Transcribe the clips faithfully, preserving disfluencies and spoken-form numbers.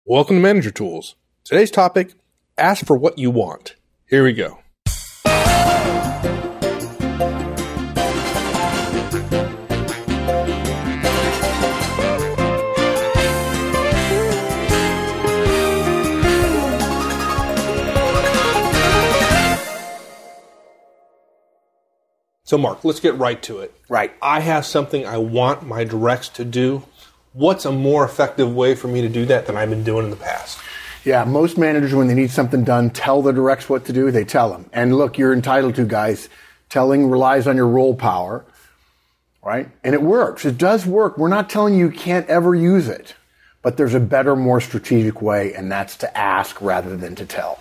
Welcome to Manager Tools. Today's topic, ask for what you want. Here we go. So Mark, let's get right to it. Right. I have something I want my directs to do. What's a more effective way for me to do that than I've been doing in the past? Yeah, most managers, when they need something done, tell the directs what to do. They tell them. And look, you're entitled to, guys. Telling relies on your role power, right? And it works. It does work. We're not telling you you can't ever use it. But there's a better, more strategic way, and that's to ask rather than to tell.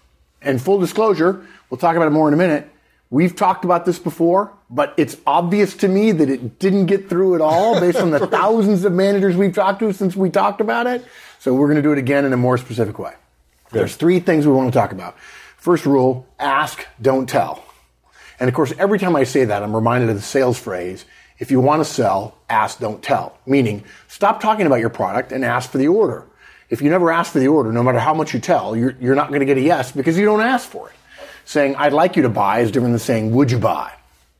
And full disclosure, we'll talk about it more in a minute. We've talked about this before, but it's obvious to me that it didn't get through at all based on the thousands of managers we've talked to since we talked about it. So we're going to do it again in a more specific way. Good. There's three things we want to talk about. First rule, ask, don't tell. And of course, every time I say that, I'm reminded of the sales phrase, if you want to sell, ask, don't tell. Meaning, stop talking about your product and ask for the order. If you never ask for the order, no matter how much you tell, you're, you're not going to get a yes because you don't ask for it. Saying, I'd like you to buy is different than saying, would you buy?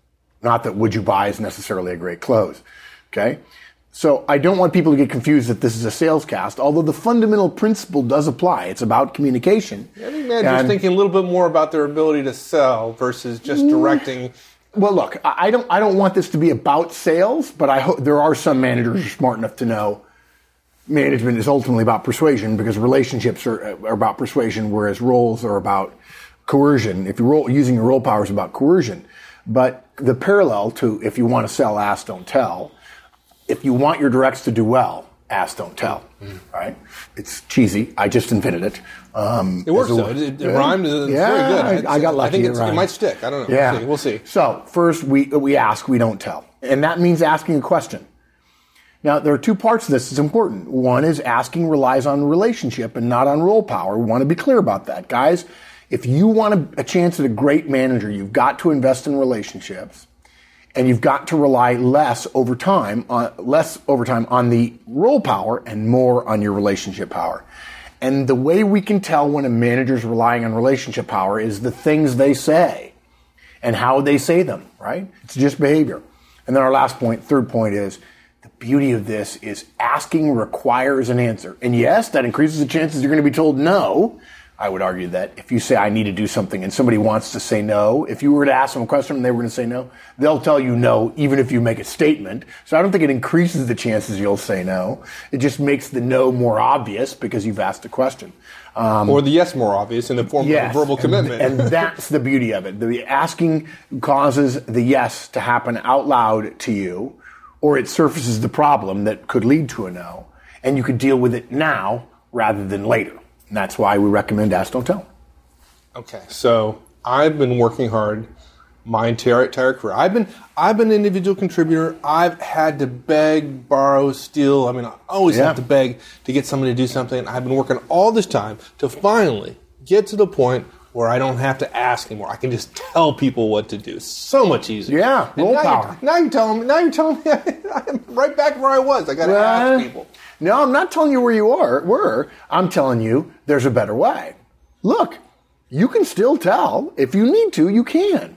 Not that would you buy is necessarily a great close. Okay? So I don't want people to get confused that this is a sales cast, although the fundamental principle does apply. It's about communication. I think managers thinking a little bit more about their ability to sell versus just directing. Well, look, I don't, I don't want this to be about sales, but I hope there are some managers who are smart enough to know management is ultimately about persuasion because relationships are, are about persuasion, whereas roles are about coercion. If you're role, using your role power is about coercion. But the parallel to if you want to sell, ask, don't tell. If you want your directs to do well, ask, don't tell. Mm. Right? It's cheesy. I just invented it. Um, it works, a, though. It, it yeah, rhymed. It's yeah, very good. I, I got lucky. I think it's, it, it might stick. I don't know. Yeah. We'll see. We'll see. So first, we, we ask, we don't tell. And that means asking a question. Now, there are two parts of this that's important. One is asking relies on relationship and not on role power. We want to be clear about that. Guys, if you want a, a chance at a great manager, you've got to invest in relationships, and you've got to rely less over time, on, less over time on the role power and more on your relationship power. And the way we can tell when a manager's relying on relationship power is the things they say and how they say them, right? It's just behavior. And then our last point, third point is, the beauty of this is asking requires an answer. And yes, that increases the chances you're going to be told no. I would argue that if you say, I need to do something, and somebody wants to say no, if you were to ask them a question and they were going to say no, they'll tell you no, even if you make a statement. So I don't think it increases the chances you'll say no. It just makes the no more obvious because you've asked a question. Um, or the yes more obvious in the form yes, of a verbal commitment. And, and that's the beauty of it. The asking causes the yes to happen out loud to you, or it surfaces the problem that could lead to a no, and you could deal with it now rather than later. And that's why we recommend ask, don't tell. Okay, so I've been working hard my entire, entire career. I've been I've been an individual contributor. I've had to beg, borrow, steal. I mean, I always yeah. have to beg to get somebody to do something. I've been working all this time to finally get to the point where I don't have to ask anymore. I can just tell people what to do. It's so much easier. Yeah, role now power. You're, now you're telling me. Now you're telling me I'm right back where I was. I got to well, ask people. No, I'm not telling you where you are, were. I'm telling you there's a better way. Look, you can still tell. If you need to, you can.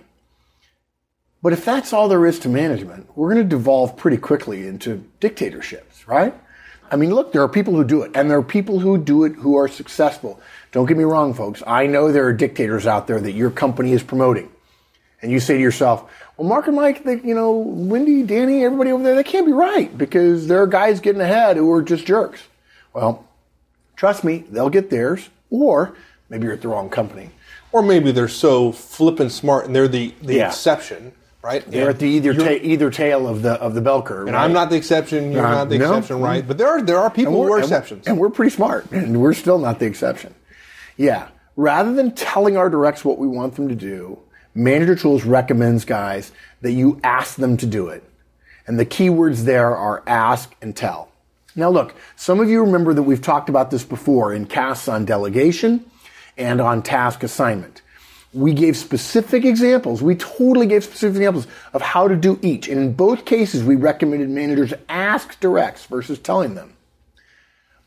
But if that's all there is to management, we're going to devolve pretty quickly into dictatorships, right? I mean, look, there are people who do it, and there are people who do it who are successful. Don't get me wrong, folks. I know there are dictators out there that your company is promoting. And you say to yourself, well, Mark and Mike, they, you know, Wendy, Danny, everybody over there, that can't be right because there are guys getting ahead who are just jerks. Well, trust me, they'll get theirs, or maybe you're at the wrong company. Or maybe they're so flippin' smart and they're the, the yeah. exception, right? They're and at the either ta- either tail of the of the bell curve. And right? I'm not the exception, you're uh, not the no. exception, right? But there are there are people who are and exceptions. And we're pretty smart, and we're still not the exception. Yeah. Rather than telling our directs what we want them to do, Manager Tools recommends, guys, that you ask them to do it. And the key words there are ask and tell. Now look, some of you remember that we've talked about this before in casts on delegation and on task assignment. We gave specific examples. We totally gave specific examples of how to do each. And in both cases, we recommended managers ask directs versus telling them.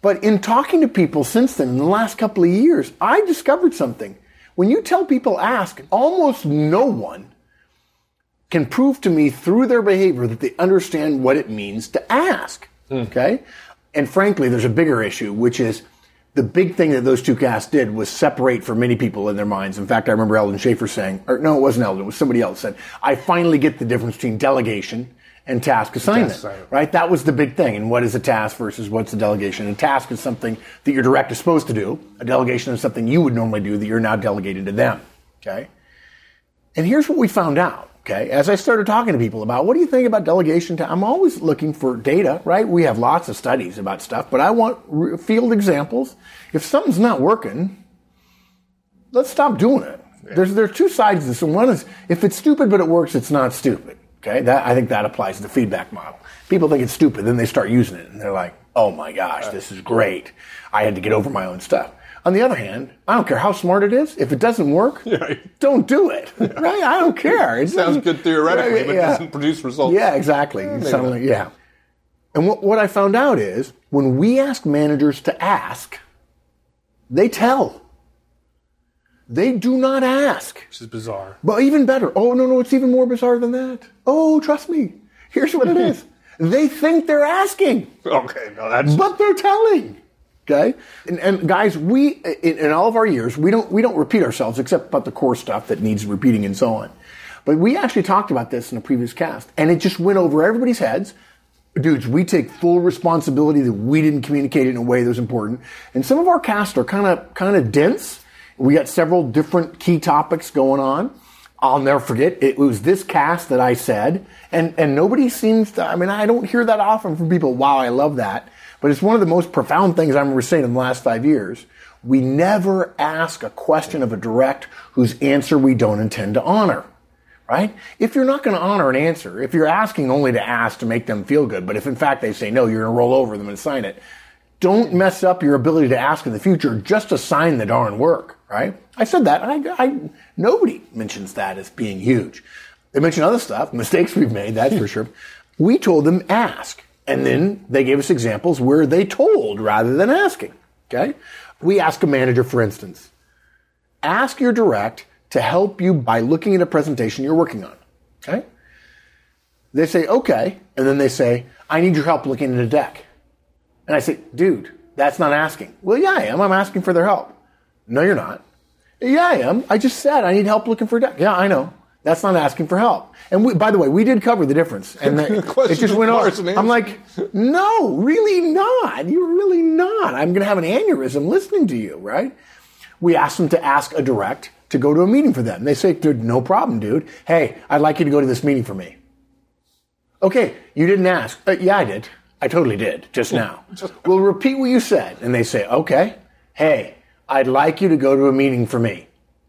But in talking to people since then, in the last couple of years, I discovered something. When you tell people ask, almost no one can prove to me through their behavior that they understand what it means to ask. Mm. Okay? And frankly, there's a bigger issue, which is the big thing that those two casts did was separate for many people in their minds. In fact, I remember Eldon Schaefer saying, or no, it wasn't Eldon, it was somebody else said, I finally get the difference between delegation and task assignment, task assignment, right? That was the big thing. And what is a task versus what's a delegation? A task is something that your direct is supposed to do. A delegation is something you would normally do that you're now delegating to them, okay? And here's what we found out, okay? As I started talking to people about, what do you think about delegation? To, I'm always looking for data, right? We have lots of studies about stuff, but I want re- field examples. If something's not working, let's stop doing it. Yeah. There's, there's two sides to this. And one is, if it's stupid but it works, it's not stupid. Okay, that, I think that applies to the feedback model. People think it's stupid, then they start using it, and they're like, oh my gosh, this is great. I had to get over my own stuff. On the other hand, I don't care how smart it is. If it doesn't work, yeah. don't do it. Yeah. Right? I don't care. It sounds good theoretically, yeah, but it yeah. doesn't produce results. Yeah, exactly. Yeah, Suddenly, yeah. And what, what I found out is, when we ask managers to ask, they tell. They do not ask. Which is bizarre. But even better. Oh, no, no, it's even more bizarre than that. Oh, trust me. Here's what it is. They think they're asking. Okay, no, that's... But they're telling. Okay? And, and guys, we, in, in all of our years, we don't, we don't repeat ourselves except about the core stuff that needs repeating and so on. But we actually talked about this in a previous cast, and it just went over everybody's heads. Dudes, we take full responsibility that we didn't communicate it in a way that was important. And some of our casts are kind of, kind of dense. We got several different key topics going on. I'll never forget, it was this cast that I said, and, and nobody seems to, I mean, I don't hear that often from people, wow, I love that. But it's one of the most profound things I remember saying in the last five years. We never ask a question of a direct whose answer we don't intend to honor, right? If you're not going to honor an answer, if you're asking only to ask to make them feel good, but if in fact they say no, you're going to roll over them and sign it, don't mess up your ability to ask in the future. Just assign the darn work, right? I said that. I, I, nobody mentions that as being huge. They mention other stuff, mistakes we've made, that's for sure. We told them ask. And then they gave us examples where they told rather than asking, okay? We ask a manager, for instance, ask your direct to help you by looking at a presentation you're working on, okay? They say, okay. And then they say, I need your help looking at a deck. And I say, dude, that's not asking. Well, yeah, I am. I'm asking for their help. No, you're not. Yeah, I am. I just said I need help looking for a deck. Yeah, I know. That's not asking for help. And we, by the way, we did cover the difference. And that, it just went on. I'm like, no, really not. You're really not. I'm going to have an aneurysm listening to you, right? We asked them to ask a direct to go to a meeting for them. They say, dude, no problem, dude. Hey, I'd like you to go to this meeting for me. Okay, you didn't ask. Uh, yeah, I did. I totally did, just now. Well, repeat what you said. And they say, okay, hey, I'd like you to go to a meeting for me.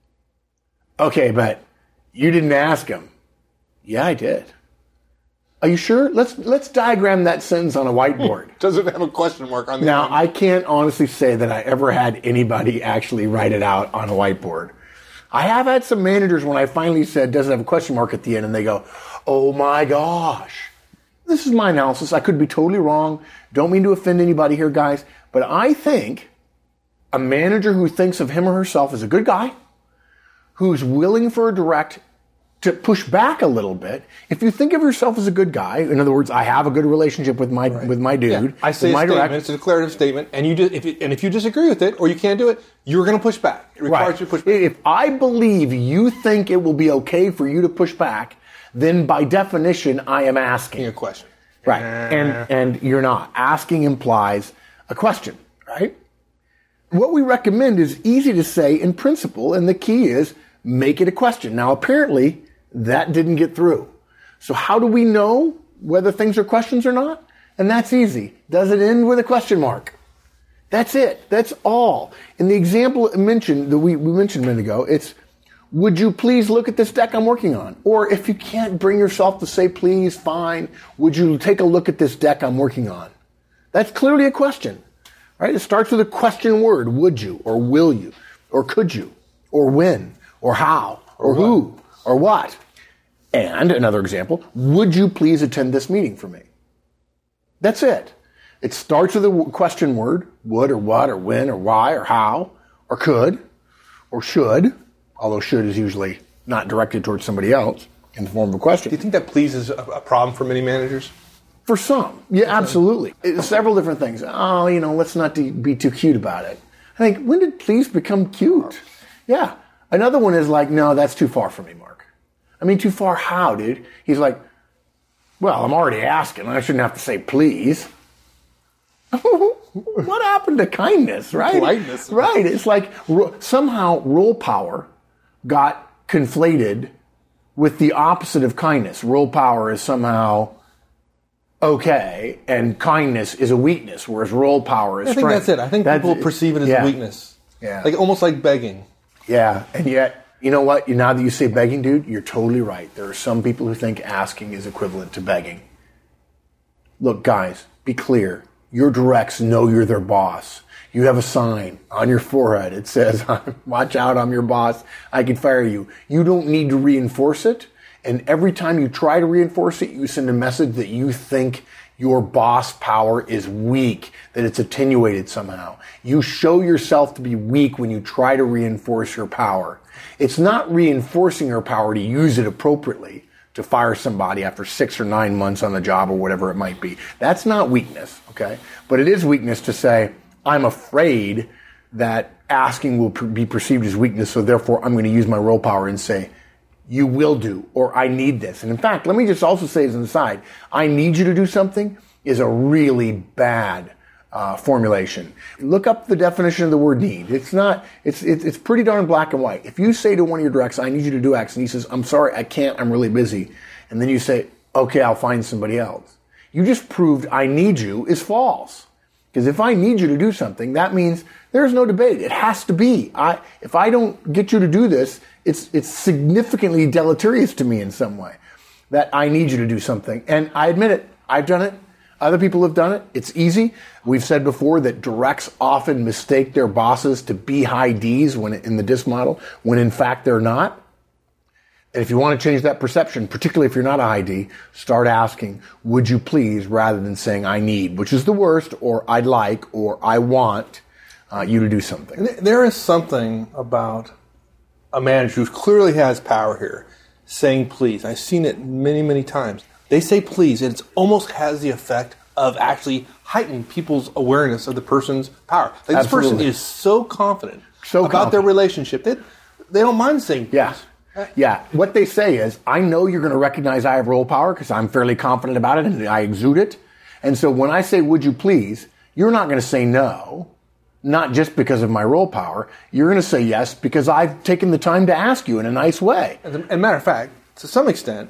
Okay, but you didn't ask him. Yeah, I did. Are you sure? Let's let's diagram that sentence on a whiteboard. Does it have a question mark on the Now, end? I can't honestly say that I ever had anybody actually write it out on a whiteboard. I have had some managers when I finally said, does it have a question mark at the end? And they go, oh my gosh. This is my analysis. I could be totally wrong. Don't mean to offend anybody here, guys. But I think a manager who thinks of him or herself as a good guy, who's willing for a direct to push back a little bit. If you think of yourself as a good guy, in other words, I have a good relationship with my right. with my dude. Yeah. I say a my statement. Direct, it's a declarative statement, and you just, if you, and if you disagree with it or you can't do it, you're going to push back. It requires right. you to push back. If I believe you think it will be okay for you to push back, then by definition, I am asking a question. Right, and and you're not. Asking implies a question, right? What we recommend is easy to say in principle, and the key is make it a question. Now, apparently, that didn't get through. So how do we know whether things are questions or not? And that's easy. Does it end with a question mark? That's it. That's all. In the example mentioned that we, we mentioned a minute ago, it's, would you please look at this deck I'm working on? Or if you can't bring yourself to say please, fine, would you take a look at this deck I'm working on? That's clearly a question, right? It starts with a question word, would you, or will you, or could you, or when, or how, or, or who, or what. And another example, would you please attend this meeting for me? That's it. It starts with a question word, would or what or when or why or how or could or should, although should is usually not directed towards somebody else in the form of a question. Do you think that please is a, a problem for many managers? For some, yeah, absolutely. It's several different things. Oh, you know, let's not be too cute about it. I think, when did please become cute? Yeah. Another one is like, no, that's too far for me, Mark. I mean, too far how, dude? He's like, well, I'm already asking. I shouldn't have to say please. What happened to kindness, right? Politeness. Right. It's like somehow role power got conflated with the opposite of kindness. Role power is somehow okay, and kindness is a weakness, whereas role power is I think strength. that's it. I think that's, people perceive it as yeah. a weakness. Yeah. Like almost like begging. Yeah, and yet, you know what? Now that you say begging, dude, you're totally right. There are some people who think asking is equivalent to begging. Look, guys, be clear. Your directs know you're their boss. You have a sign on your forehead. It says, watch out, I'm your boss. I can fire you. You don't need to reinforce it. And every time you try to reinforce it, you send a message that you think your boss power is weak, that it's attenuated somehow. You show yourself to be weak when you try to reinforce your power. It's not reinforcing your power to use it appropriately to fire somebody after six or nine months on the job or whatever it might be. That's not weakness, okay? But it is weakness to say, I'm afraid that asking will be perceived as weakness, so therefore I'm going to use my role power and say, you will do, or I need this. And in fact, let me just also say as an aside, I need you to do something is a really bad uh, formulation. Look up the definition of the word need. It's not, it's, it's, it's pretty darn black and white. If you say to one of your directs, I need you to do X, and he says, I'm sorry, I can't, I'm really busy. And then you say, okay, I'll find somebody else. You just proved I need you is false. Because if I need you to do something, that means there's no debate. It has to be. I, if I don't get you to do this, it's, it's significantly deleterious to me in some way that I need you to do something. And I admit it. I've done it. Other people have done it. It's easy. We've said before that directs often mistake their bosses to be high Ds when in the D I S model, when in fact they're not. And if you want to change that perception, particularly if you're not a high D, start asking, would you please, rather than saying I need, which is the worst, or I'd like, or I want uh, you to do something. There is something about a manager who clearly has power here saying please. I've seen it many, many times. They say please, and it almost has the effect of actually heightening people's awareness of the person's power. Like this person is so confident so about confident. their relationship that they don't mind saying please. Yeah. Yeah, what they say is, I know you're going to recognize I have role power because I'm fairly confident about it and I exude it. And so when I say, would you please, you're not going to say no, not just because of my role power. You're going to say yes because I've taken the time to ask you in a nice way. As a matter of fact, to some extent,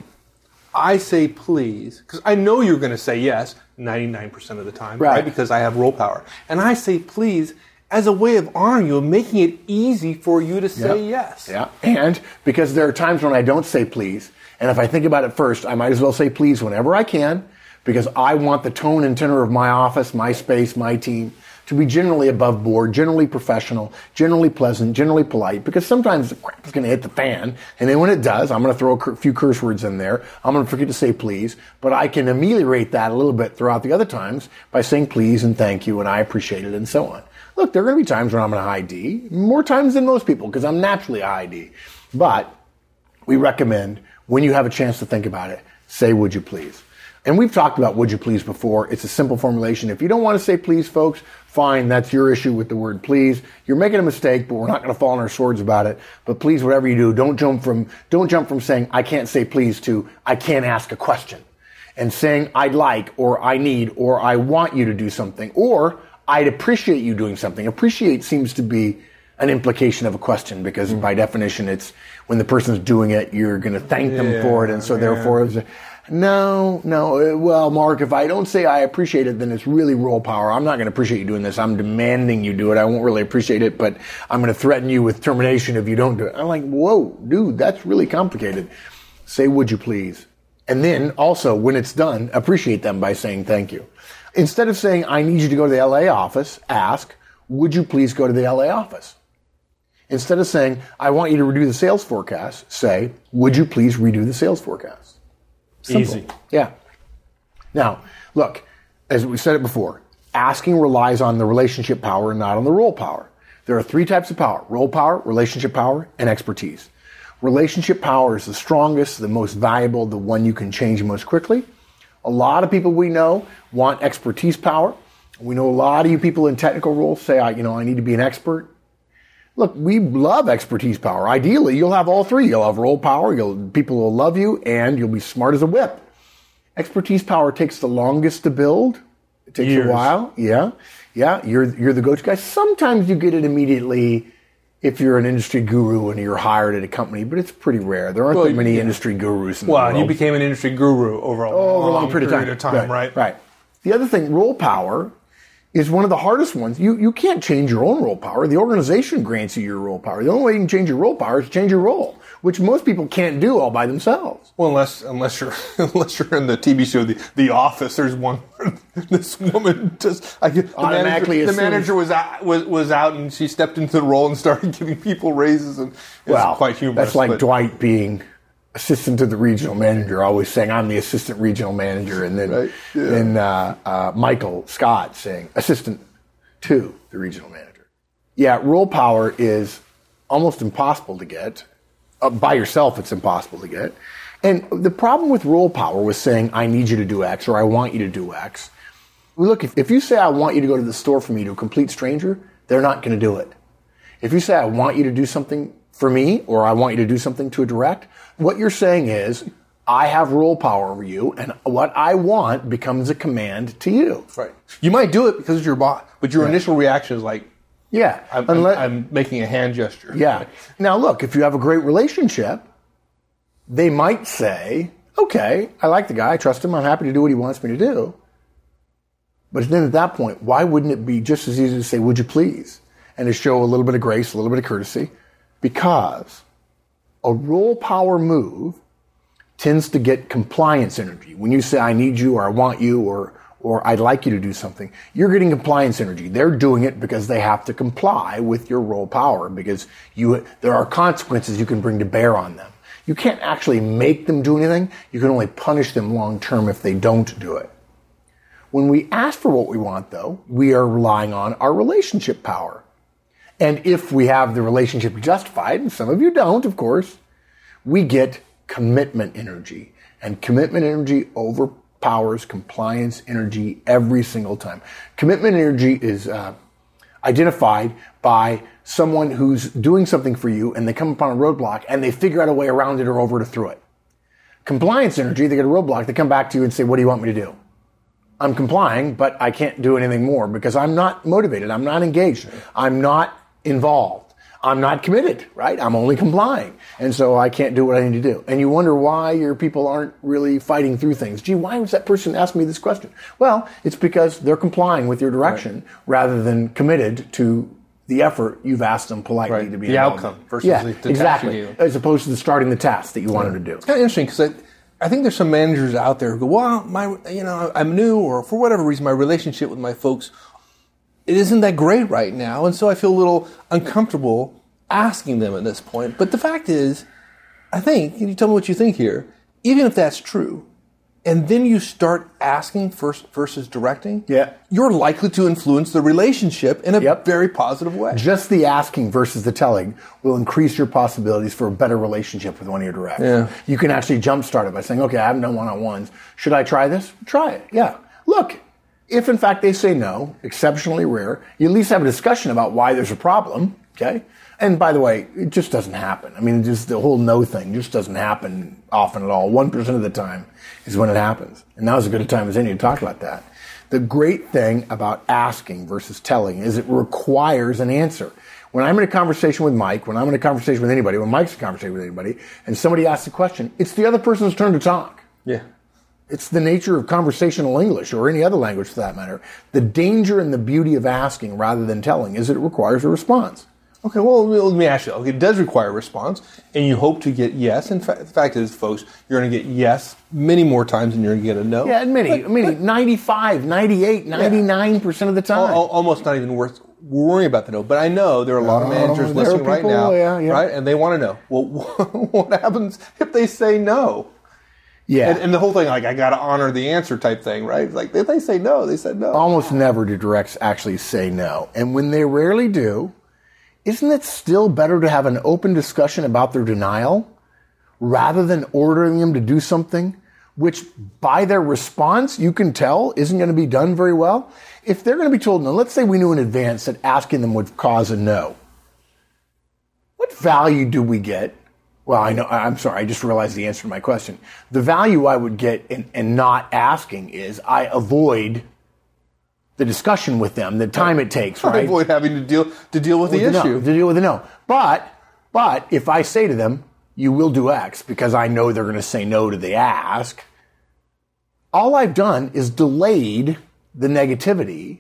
I say please because I know you're going to say yes ninety-nine percent of the time, right? right? Because I have role power. And I say please as a way of honoring you and making it easy for you to say yeah. yes. Yeah, and because there are times when I don't say please, and if I think about it first, I might as well say please whenever I can, because I want the tone and tenor of my office, my space, my team to be generally above board, generally professional, generally pleasant, generally polite, because sometimes the crap is going to hit the fan, and then when it does, I'm going to throw a few curse words in there. I'm going to forget to say please, but I can ameliorate that a little bit throughout the other times by saying please and thank you and I appreciate it and so on. Look, there are going to be times when I'm in a high D, more times than most people, because I'm naturally a high D. But we recommend, when you have a chance to think about it, say, would you please? And we've talked about would you please before. It's a simple formulation. If you don't want to say please, folks, fine. That's your issue with the word please. You're making a mistake, but we're not going to fall on our swords about it. But please, whatever you do, don't jump from, don't jump from saying, I can't say please to, I can't ask a question. And saying, I'd like, or I need, or I want you to do something, or I'd appreciate you doing something. Appreciate seems to be an implication of a question because mm-hmm. by definition, it's when the person's doing it, you're going to thank them yeah, for it. And so yeah. therefore, it's a, no, no. Well, Mark, if I don't say I appreciate it, then it's really role power. I'm not going to appreciate you doing this. I'm demanding you do it. I won't really appreciate it, but I'm going to threaten you with termination if you don't do it. I'm like, whoa, dude, that's really complicated. Say, would you please? And then also, when it's done, appreciate them by saying thank you. Instead of saying, I need you to go to the L A office, ask, would you please go to the L A office? Instead of saying, I want you to redo the sales forecast, say, would you please redo the sales forecast? Simple. Easy. Yeah. Now, look, as we said it before, asking relies on the relationship power and not on the role power. There are three types of power: role power, relationship power, and expertise. Relationship power is the strongest, the most valuable, the one you can change most quickly. A lot of people we know want expertise power. We know a lot of you people in technical roles say, I, you know, I need to be an expert. Look, we love expertise power. Ideally, you'll have all three. You'll have role power, you'll, people will love you, and you'll be smart as a whip. Expertise power takes the longest to build. It takes Years. a while. Yeah. Yeah. You're, you're the go-to guy. Sometimes you get it immediately if you're an industry guru and you're hired at a company, but it's pretty rare. There aren't well, that many yeah. industry gurus in well, the world. Well, you became an industry guru over a oh, long, over a long period, period of of time, time, right, right? Right. The other thing, role power, is one of the hardest ones. You you can't change your own role power. The organization grants you your role power. The only way you can change your role power is to change your role, which most people can't do all by themselves. Well, unless unless you're unless you're in the T V show The, the Office, there's one this woman just I get the automatically manager, the manager was out was was out and she stepped into the role and started giving people raises, and it's well, quite humorous. That's like but, Dwight being assistant to the regional manager, always saying, I'm the assistant regional manager. And then, right, yeah. then uh, uh, Michael Scott saying, assistant to the regional manager. Yeah, role power is almost impossible to get. Uh, by yourself, it's impossible to get. And the problem with role power was saying, I need you to do X, or I want you to do X. Look, if, if you say, I want you to go to the store for me to a complete stranger, they're not going to do it. If you say, I want you to do something for me, or I want you to do something to a direct, what you're saying is, I have role power over you, and what I want becomes a command to you. Right. You might do it because it's your boss, but your right. initial reaction is like, yeah, I'm, Unless, I'm, I'm making a hand gesture. Yeah. Now, look, if you have a great relationship, they might say, okay, I like the guy, I trust him, I'm happy to do what he wants me to do. But then at that point, why wouldn't it be just as easy to say, would you please? And to show a little bit of grace, a little bit of courtesy, because a role power move tends to get compliance energy. When you say, I need you, or I want you, or or I'd like you to do something, you're getting compliance energy. They're doing it because they have to comply with your role power, because you there are consequences you can bring to bear on them. You can't actually make them do anything. You can only punish them long term if they don't do it. When we ask for what we want, though, we are relying on our relationship power. And if we have the relationship justified, and some of you don't, of course, we get commitment energy. And commitment energy overpowers compliance energy every single time. Commitment energy is uh, identified by someone who's doing something for you, and they come upon a roadblock, and they figure out a way around it or over it or through it. Compliance energy, they get a roadblock, they come back to you and say, what do you want me to do? I'm complying, but I can't do anything more because I'm not motivated. I'm not engaged. I'm not involved. I'm not committed, right? I'm only complying. And so I can't do what I need to do. And you wonder why your people aren't really fighting through things. Gee, why was that person asking me this question? Well, it's because they're complying with your direction right. rather than committed to the effort you've asked them politely right. to be the involved outcome in. versus yeah, the, the exactly. task you. As opposed to the starting the task that you wanted to do. It's kind of interesting because I, I think there's some managers out there who go, well, my, you know, I'm new, or for whatever reason, my relationship with my folks, it isn't that great right now, and so I feel a little uncomfortable asking them at this point. But the fact is, I think, and you tell me what you think here, even if that's true, and then you start asking first versus directing, yeah. you're likely to influence the relationship in a yep. very positive way. Just the asking versus the telling will increase your possibilities for a better relationship with one of your directs. Yeah. You can actually jumpstart it by saying, okay, I haven't done one-on-ones. Should I try this? Try it. Yeah. Look, if in fact they say no, exceptionally rare, you at least have a discussion about why there's a problem, okay? And by the way, it just doesn't happen. I mean, just the whole no thing just doesn't happen often at all. One percent of the time is when it happens. And now's as good a time as any to talk about that. The great thing about asking versus telling is it requires an answer. When I'm in a conversation with Mike, when I'm in a conversation with anybody, when Mike's in a conversation with anybody, and somebody asks a question, it's the other person's turn to talk. Yeah. It's the nature of conversational English, or any other language for that matter. The danger and the beauty of asking rather than telling is that it requires a response. Okay, well, let me ask you. Okay, it does require a response, and you hope to get yes. In fact, the fact is, folks, you're going to get yes many more times than you're going to get a no. Yeah, many, but, many, but, ninety-five, ninety-eight, ninety-nine percent of the time. Al- almost not even worth worrying about the no. But I know there are a lot of managers oh, listening people, right now, yeah, yeah. right? And they want to know, well, what happens if they say no? Yeah. And, and the whole thing, like, I got to honor the answer type thing, right? Like, they, they say no, they said no. Almost never do directs actually say no. And when they rarely do, isn't it still better to have an open discussion about their denial rather than ordering them to do something which by their response you can tell isn't going to be done very well? If they're going to be told no, let's say we knew in advance that asking them would cause a no. What value do we get? Well, I know, I'm sorry, I just realized the answer to my question. The value I would get in, in not asking is I avoid the discussion with them, the time it takes, right? I avoid having to deal to deal with, with the, the issue. No, to deal with the no. But, but if I say to them, you will do X because I know they're going to say no to the ask, all I've done is delayed the negativity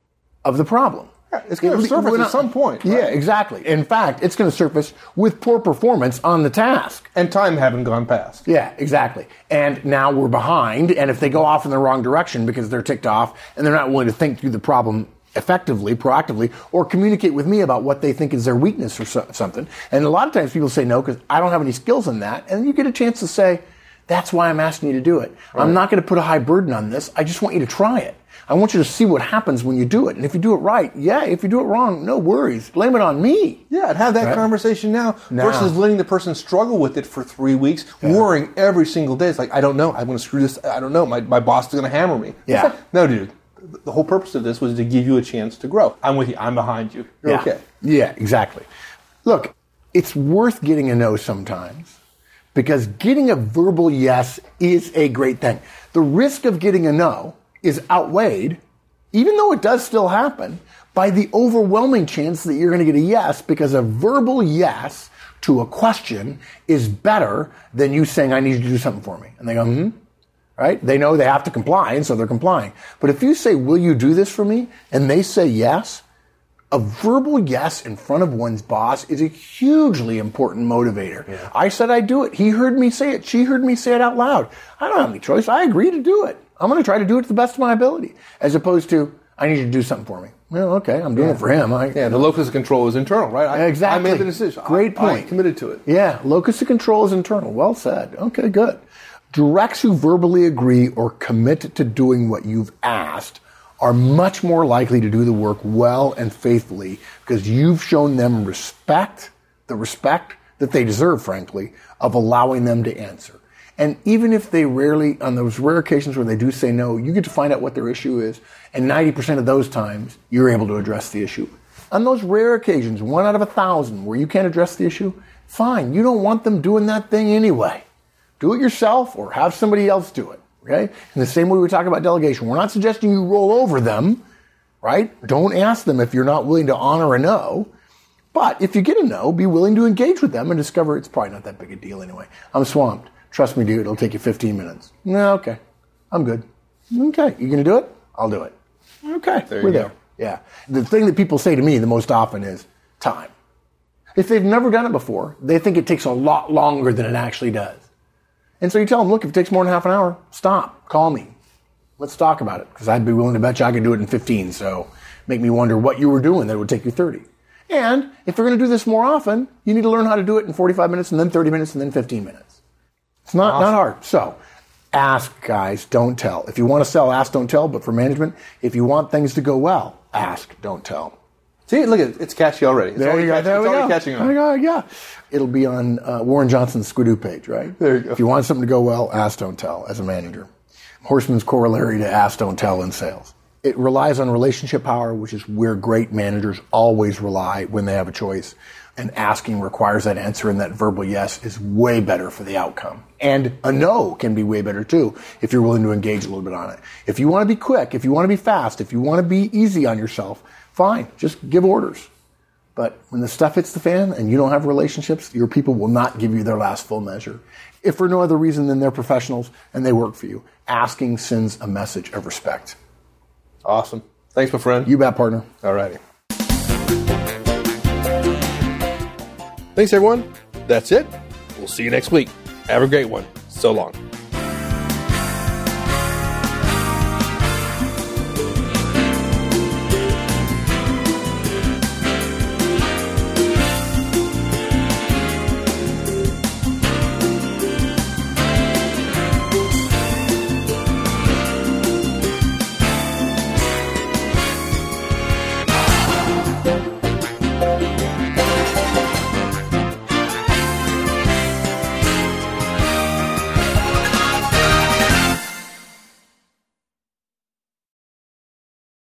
of the problem. It's going to surface at some point. Right? Yeah, exactly. In fact, it's going to surface with poor performance on the task. And time having gone past. Yeah, exactly. And now we're behind, and if they go off in the wrong direction because they're ticked off and they're not willing to think through the problem effectively, proactively, or communicate with me about what they think is their weakness or so, something. And a lot of times people say no because I don't have any skills in that, and you get a chance to say, that's why I'm asking you to do it. Right. I'm not going to put a high burden on this. I just want you to try it. I want you to see what happens when you do it. And if you do it right, yeah. If you do it wrong, no worries. Blame it on me. Yeah, and have that right? conversation now, now versus letting the person struggle with it for three weeks, yeah. worrying every single day. It's like, I don't know. I'm going to screw this. I don't know. My, my boss is going to hammer me. Yeah. Like, no, dude. The whole purpose of this was to give you a chance to grow. I'm with you. I'm behind you. You're yeah. okay. Yeah, exactly. Look, it's worth getting a no sometimes because getting a verbal yes is a great thing. The risk of getting a no is outweighed, even though it does still happen, by the overwhelming chance that you're going to get a yes, because a verbal yes to a question is better than you saying, I need you to do something for me. And they go, hmm, right? They know they have to comply, and so they're complying. But if you say, will you do this for me? And they say yes, a verbal yes in front of one's boss is a hugely important motivator. Yeah. I said I'd do it. He heard me say it. She heard me say it out loud. I don't have any choice. I agree to do it. I'm going to try to do it to the best of my ability, as opposed to, I need you to do something for me. Well, okay, I'm doing yeah. it for him. I, yeah, the locus of control is internal, right? I, exactly. I made the decision. Great point. I, I committed to it. Yeah, locus of control is internal. Well said. Okay, good. Directs who verbally agree or commit to doing what you've asked are much more likely to do the work well and faithfully because you've shown them respect, the respect that they deserve, frankly, of allowing them to answer. And even if they rarely, on those rare occasions where they do say no, you get to find out what their issue is. And ninety percent of those times, you're able to address the issue. On those rare occasions, one out of a thousand, where you can't address the issue, fine. You don't want them doing that thing anyway. Do it yourself or have somebody else do it. Okay? In the same way we talk about delegation, we're not suggesting you roll over them, right? Don't ask them if you're not willing to honor a no. But if you get a no, be willing to engage with them and discover it's probably not that big a deal anyway. I'm swamped. Trust me, dude, it'll take you fifteen minutes. No, okay. I'm good. Okay. You going to do it? I'll do it. Okay. There We're you there. go. Yeah. The thing that people say to me the most often is time. If they've never done it before, they think it takes a lot longer than it actually does. And so you tell them, look, if it takes more than half an hour, stop. Call me. Let's talk about it. Because I'd be willing to bet you I could do it in fifteen. So make me wonder what you were doing that would take you thirty. And if you're going to do this more often, you need to learn how to do it in forty-five minutes and then thirty minutes and then fifteen minutes. It's not, awesome. not hard. So ask, guys, don't tell. If you want to sell, ask, don't tell. But for management, if you want things to go well, ask, don't tell. See, look at it. It's catchy already. It's there already you go. Catchy. There it's we already go. catching on. There you go. Yeah. It'll be on uh, Warren Johnson's Squidoo page, right? There you go. If you want something to go well, ask, don't tell as a manager. Horstman's corollary to ask, don't tell in sales. It relies on relationship power, which is where great managers always rely when they have a choice. And asking requires that answer, and that verbal yes is way better for the outcome. And a no can be way better too if you're willing to engage a little bit on it. If you want to be quick, if you want to be fast, if you want to be easy on yourself, fine, just give orders. But when the stuff hits the fan and you don't have relationships, your people will not give you their last full measure. If for no other reason than they're professionals and they work for you, asking sends a message of respect. Awesome. Thanks, my friend. You bet, partner. All righty. Thanks, everyone. That's it. We'll see you next week. Have a great one. So long. Bye.